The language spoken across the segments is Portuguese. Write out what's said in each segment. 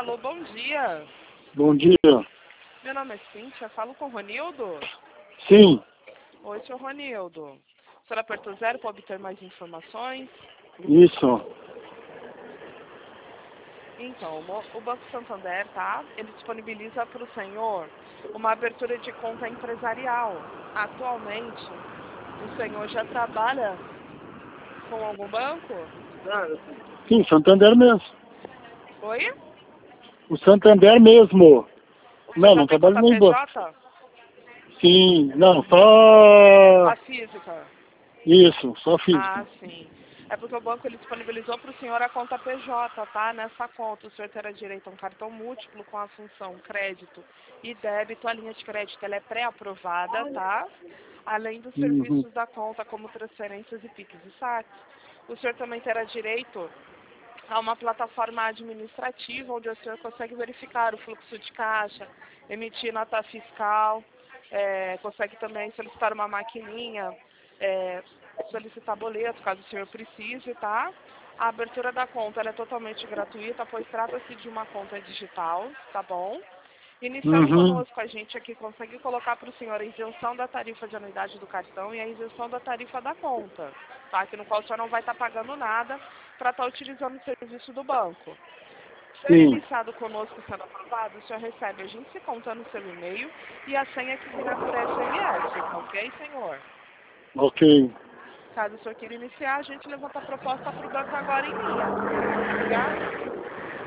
Alô, bom dia. Bom dia. Meu nome é Cíntia, falo com o Ronildo? Sim. Oi, senhor Ronildo. O senhor apertou 0 para obter mais informações? Isso. Então, o Banco Santander, tá? Ele disponibiliza para o senhor uma abertura de conta empresarial. Atualmente, o senhor já trabalha com algum banco? Sim, Santander mesmo. Oi? O Santander mesmo. O senhor Não, já não tem trabalho conta nem banco. PJ? Sim, não, só... A física? Isso, só Ah, físico. sim. É porque o banco ele disponibilizou para o senhor a conta PJ, tá? Nessa conta o senhor terá direito a um cartão múltiplo com a função crédito e débito. A linha de crédito ela é pré-aprovada, tá? Além dos Uhum. serviços da conta, como transferências e PIX e saques. O senhor também terá direito a uma plataforma administrativa onde o senhor consegue verificar o fluxo de caixa, emitir nota fiscal, consegue também solicitar uma maquininha, solicitar boleto, caso o senhor precise, tá? A abertura da conta ela é totalmente gratuita, pois trata-se de uma conta digital, tá bom? Iniciando Uhum. conosco, a gente aqui consegue colocar para o senhor a isenção da tarifa de anuidade do cartão e a isenção da tarifa da conta, tá? Que no qual o senhor não vai estar pagando nada para estar utilizando o serviço do banco. Ser Sim. iniciado conosco sendo aprovado, o senhor recebe a gente se contando o seu e-mail e a senha que virá por SMS, ok, senhor? Ok. Caso o senhor queira iniciar, a gente levanta a proposta para o banco agora em linha. Obrigada.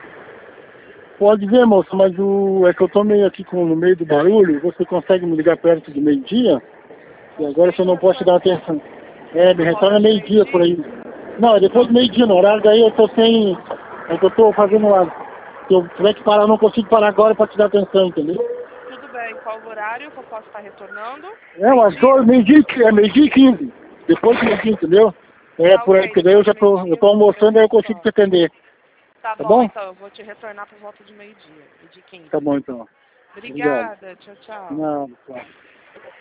Pode ver, moça, mas é que eu tô meio aqui no meio do barulho. Você consegue me ligar perto de meio-dia? E Pode agora ser você que não pode te dar retorne atenção. Me por volta retorna de meio-dia por meio-dia? aí. Não, é depois Tá, do meio-dia, no horário daí eu tô sem... É que eu tô fazendo uma... Se eu tiver que parar, eu não consigo parar agora pra te dar atenção, entendeu? tudo bem. Qual o horário que eu posso estar retornando? É, umas Meio-dia? meio-dia e 15. Depois do meio-dia, entendeu? É Tá por aí, ok, porque daí depois do eu meio-dia tô eu almoçando e aí eu consigo te retorno. atender. Tá Tá bom, bom? então, eu vou te retornar por volta de meio-dia, meio-dia e Tá 15. bom então. Obrigado. Obrigada, tchau, tchau. Não, tchau.